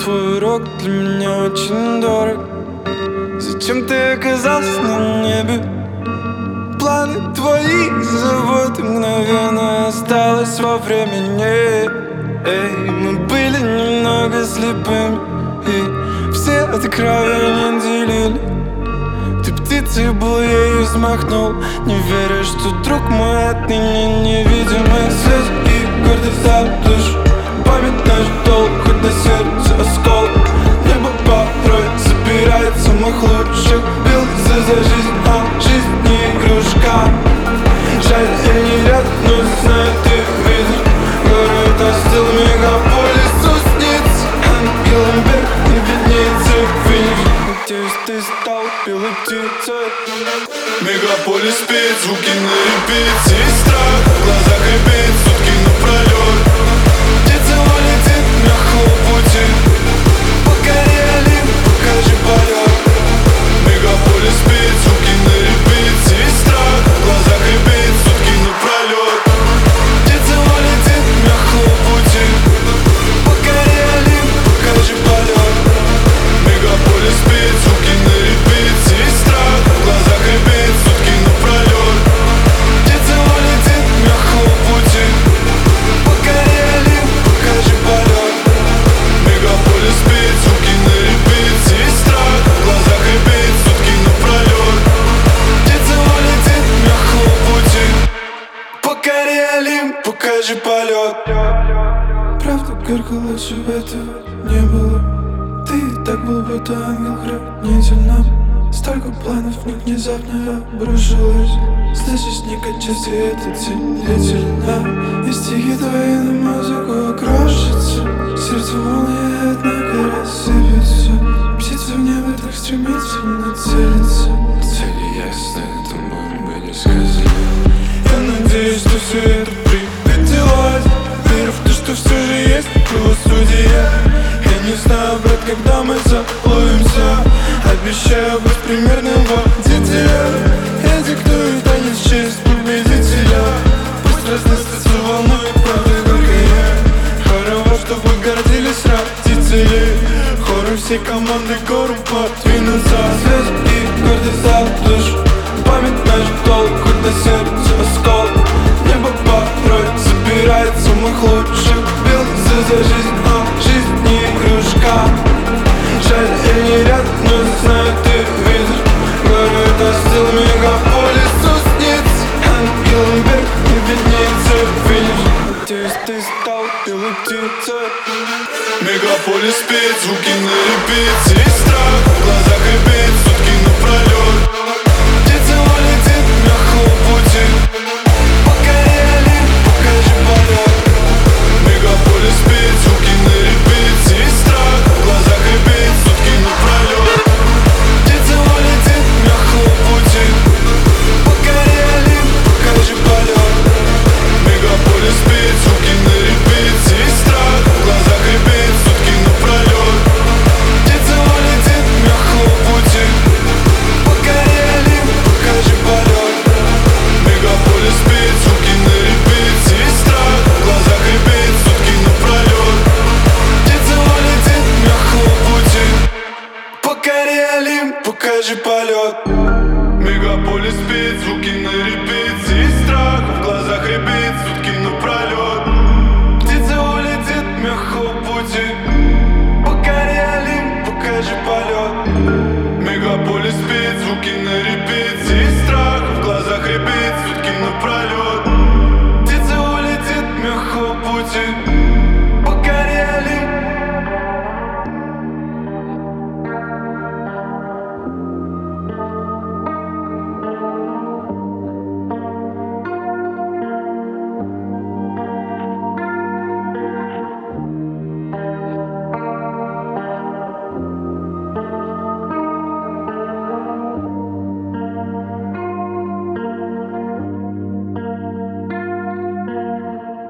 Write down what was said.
твой урок для меня очень дорог. Зачем ты оказался на небе? Планы твои, заботы мгновенно осталось во времени. Мы были немного слепыми, и все откровения делили. Ты птицей был, я ею взмахнул, не веря, что друг мой отныне невидимый. Слезы и гордость за душу, память наш долг, хоть на сердце оскол. Небо порой забирает самых лучших, бился за жизнь, а жизнь не игрушка. Жаль, я не рядом, но знаю, ты видишь. Город остыл, мегаполис снится, ангелом вверх не виднеется финиш. Надеюсь, ты стал белой птицей. Мегаполис спит, звуки на репите. Страх в глазах рябит, сутки напролет. Птица улетит, мягкого пути. Покори Олимп, покажи полет. Мегаполис спит, звуки на репите. Страх в глазах рябит, сутки напролет. Птица улетит, мягкого пути. Покори Олимп, покажи полет. Мегаполис спит, звуки на репите. Страх в глазах рябит, сутки напролет. Птица улетит, мягкого пути. Покори Олимп, покажи полет. Мегаполис спит, звуки на репите. Страх в глазах рябит, сутки напролет. Птица улетит, мягкого пути. Покори Олимп, покажи полет. Правда горько, лучше этого не было. Ты так был, будто ангел-хранитель нам. Столько планов внезапно обрушилось. Слышишь, не качайся, это целительно. И стихи твои на музыку крошатся. Сердце молния, однако рассыпется. Птица в небо так стремительно целится. Цели ясны, это боль бы не сказали. Я надеюсь, что все это прекратилось. Верю в то, что все же есть правосудие. Я не знаю, брат, когда мы заловимся. Обещаю быть примерным водителем. Я диктую танец в честь победителя. Пусть разносится волной правды горькой. Хоровод, чтобы гордились родители. Хором всей команды гору подвинуться. Слезы и гордость за душу, память наш долг, хоть на сердце оскол. Небо порой забирает самых лучших, бился за жизнь, а жизнь не игрушка. Жаль, я не рядом, но знаю, ты видишь. Город остыл, мегаполис снится, ангелом вверх не виднеется финиш. Надеюсь, ты стал белой птицей. Мегаполис спит, звуки на репите. Страх в глазах рябит,